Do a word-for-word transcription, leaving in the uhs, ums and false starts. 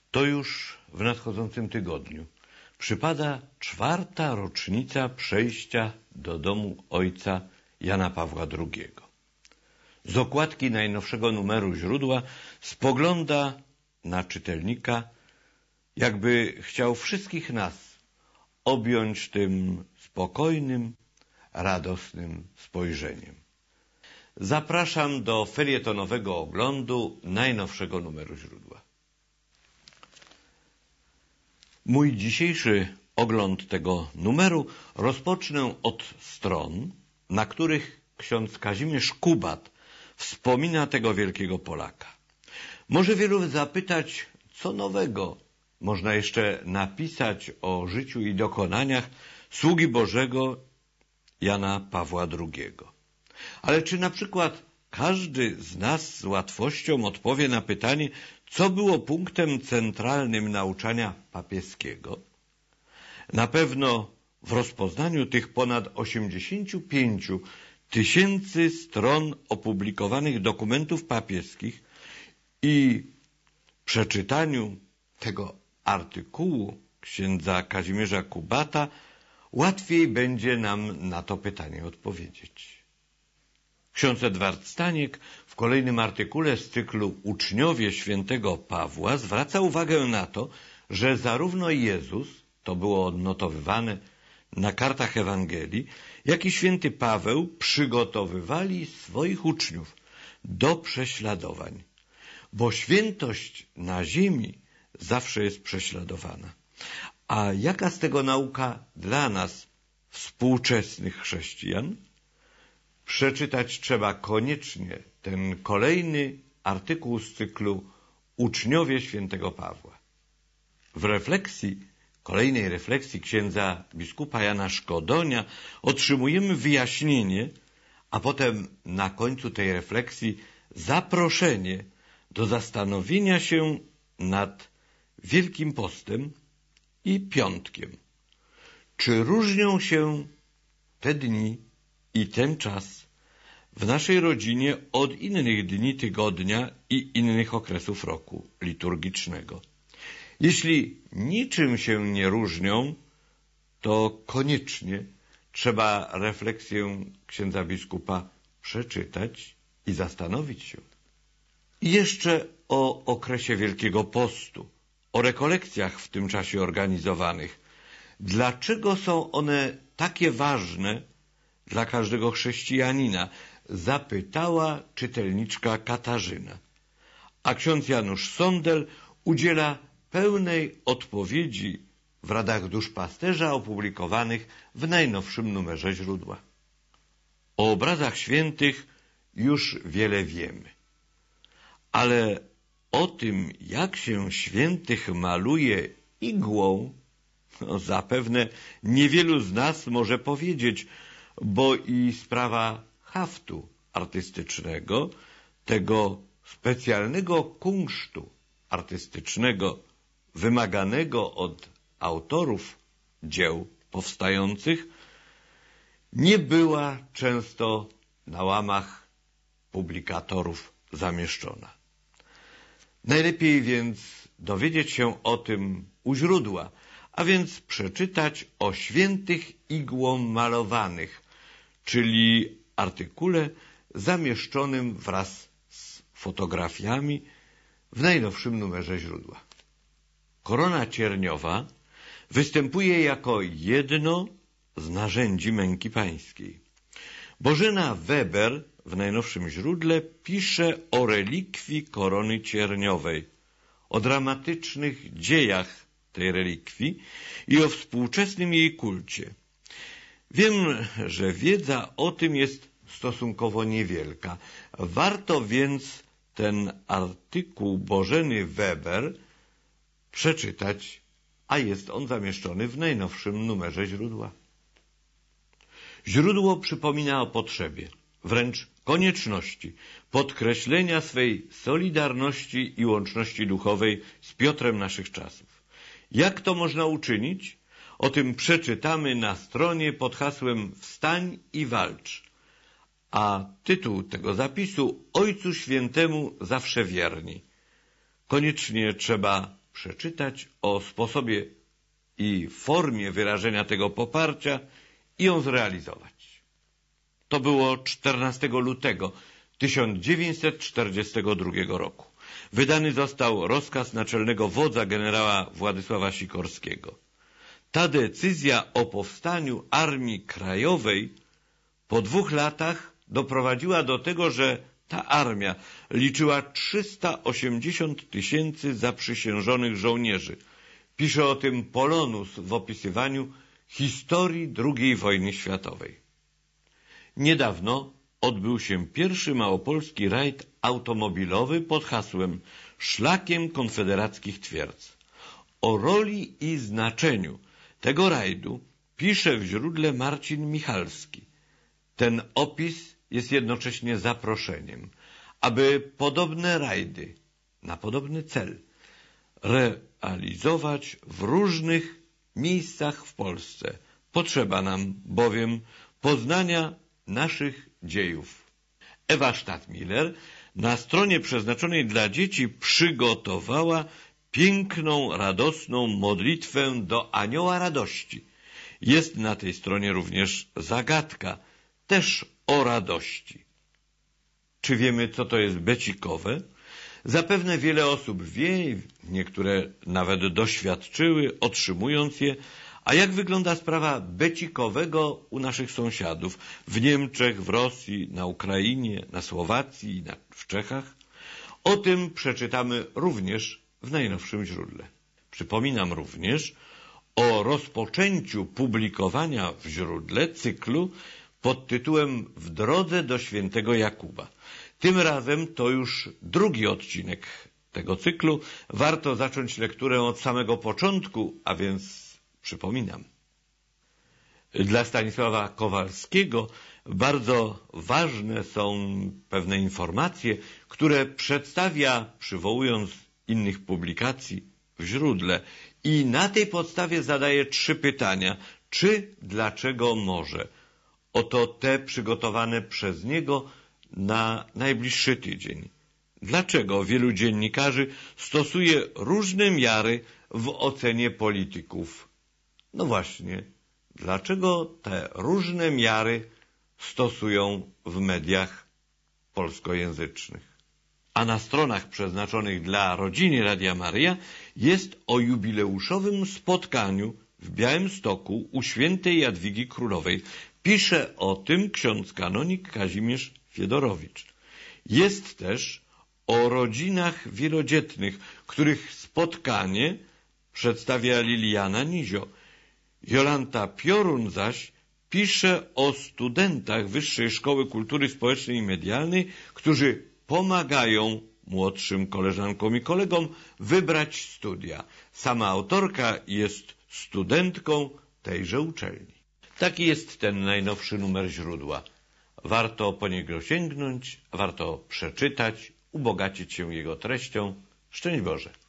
To już w nadchodzącym tygodniu przypada czwarta rocznica przejścia do domu ojca Jana Pawła drugiego. Z okładki najnowszego numeru Źródła spogląda na czytelnika, jakby chciał wszystkich nas objąć tym spokojnym, radosnym spojrzeniem. Zapraszam do felietonowego oglądu najnowszego numeru Źródła. Mój dzisiejszy ogląd tego numeru rozpocznę od stron, na których ksiądz Kazimierz Kubat wspomina tego wielkiego Polaka. Może wielu zapytać, co nowego można jeszcze napisać o życiu i dokonaniach sługi Bożego Jana Pawła drugiego. Ale czy na przykład każdy z nas z łatwością odpowie na pytanie, co było punktem centralnym nauczania papieskiego? Na pewno w rozpoznaniu tych ponad osiemdziesięciu pięciu tysięcy stron opublikowanych dokumentów papieskich i przeczytaniu tego artykułu księdza Kazimierza Kubata łatwiej będzie nam na to pytanie odpowiedzieć. Ksiądz Edward Staniek w kolejnym artykule z cyklu Uczniowie świętego Pawła zwraca uwagę na to, że zarówno Jezus, to było odnotowywane na kartach Ewangelii, jak i święty Paweł przygotowywali swoich uczniów do prześladowań, bo świętość na ziemi zawsze jest prześladowana. A jaka z tego nauka dla nas, współczesnych chrześcijan? Przeczytać trzeba koniecznie ten kolejny artykuł z cyklu Uczniowie świętego Pawła. W refleksji, kolejnej refleksji księdza biskupa Jana Szkodonia otrzymujemy wyjaśnienie, a potem na końcu tej refleksji zaproszenie do zastanowienia się nad Wielkim Postem i Piątkiem. Czy różnią się te dni i ten czas w naszej rodzinie od innych dni tygodnia i innych okresów roku liturgicznego? Jeśli niczym się nie różnią, to koniecznie trzeba refleksję księdza biskupa przeczytać i zastanowić się. I jeszcze o okresie Wielkiego Postu, o rekolekcjach w tym czasie organizowanych. Dlaczego są one takie ważne dla każdego chrześcijanina? Zapytała czytelniczka Katarzyna. A ksiądz Janusz Sondel udziela pełnej odpowiedzi w radach duszpasterza opublikowanych w najnowszym numerze Źródła. O obrazach świętych już wiele wiemy. Ale o tym, jak się świętych maluje igłą, no zapewne niewielu z nas może powiedzieć, bo i sprawa haftu artystycznego, tego specjalnego kunsztu artystycznego wymaganego od autorów dzieł powstających, nie była często na łamach publikatorów zamieszczona. Najlepiej więc dowiedzieć się o tym u źródła, a więc przeczytać o świętych igłą malowanych, czyli artykule zamieszczonym wraz z fotografiami w najnowszym numerze Źródła. Korona cierniowa występuje jako jedno z narzędzi męki pańskiej. Bożena Weber w najnowszym źródle pisze o relikwii korony cierniowej, o dramatycznych dziejach tej relikwii i o współczesnym jej kulcie. Wiem, że wiedza o tym jest stosunkowo niewielka. Warto więc ten artykuł Bożeny Weber przeczytać, a jest on zamieszczony w najnowszym numerze Źródła. Źródło przypomina o potrzebie, wręcz konieczności podkreślenia swej solidarności i łączności duchowej z Piotrem naszych czasów. Jak to można uczynić? O tym przeczytamy na stronie pod hasłem Wstań i walcz, a tytuł tego zapisu Ojcu Świętemu zawsze wierni. Koniecznie trzeba przeczytać o sposobie i formie wyrażenia tego poparcia i ją zrealizować. To było czternastego lutego tysiąc dziewięćset czterdziestego drugiego roku. Wydany został rozkaz naczelnego wodza generała Władysława Sikorskiego. Ta decyzja o powstaniu Armii Krajowej po dwóch latach doprowadziła do tego, że ta armia liczyła trzysta osiemdziesiąt tysięcy zaprzysiężonych żołnierzy. Pisze o tym Polonus w opisywaniu historii drugiej wojny światowej. Niedawno odbył się pierwszy małopolski rajd automobilowy pod hasłem Szlakiem Konfederackich Twierdz. O roli i znaczeniu tego rajdu pisze w źródle Marcin Michalski. Ten opis jest jednocześnie zaproszeniem, aby podobne rajdy na podobny cel realizować w różnych miejscach w Polsce. Potrzeba nam bowiem poznania naszych dziejów. Ewa Stadtmiller na stronie przeznaczonej dla dzieci przygotowała piękną, radosną modlitwę do Anioła Radości. Jest na tej stronie również zagadka, też o radości. Czy wiemy, co to jest becikowe? Zapewne wiele osób wie, niektóre nawet doświadczyły, otrzymując je. A jak wygląda sprawa becikowego u naszych sąsiadów? W Niemczech, w Rosji, na Ukrainie, na Słowacji, na, w Czechach? O tym przeczytamy również w najnowszym źródle. Przypominam również o rozpoczęciu publikowania w źródle cyklu pod tytułem W drodze do świętego Jakuba. Tym razem to już drugi odcinek tego cyklu. Warto zacząć lekturę od samego początku, a więc przypominam. Dla Stanisława Kowalskiego bardzo ważne są pewne informacje, które przedstawia, przywołując innych publikacji w źródle, i na tej podstawie zadaje trzy pytania. Czy, dlaczego, może? Oto te przygotowane przez niego na najbliższy tydzień. Dlaczego wielu dziennikarzy stosuje różne miary w ocenie polityków? No właśnie, dlaczego te różne miary stosują w mediach polskojęzycznych? A na stronach przeznaczonych dla rodziny Radia Maryja jest o jubileuszowym spotkaniu w Białymstoku u świętej Jadwigi Królowej. Pisze o tym ksiądz kanonik Kazimierz Fiedorowicz. Jest też o rodzinach wielodzietnych, których spotkanie przedstawia Liliana Nizio. Jolanta Piorun zaś pisze o studentach Wyższej Szkoły Kultury Społecznej i Medialnej, którzy pomagają młodszym koleżankom i kolegom wybrać studia. Sama autorka jest studentką tejże uczelni. Taki jest ten najnowszy numer źródła. Warto po niego sięgnąć, warto przeczytać, ubogacić się jego treścią. Szczęść Boże!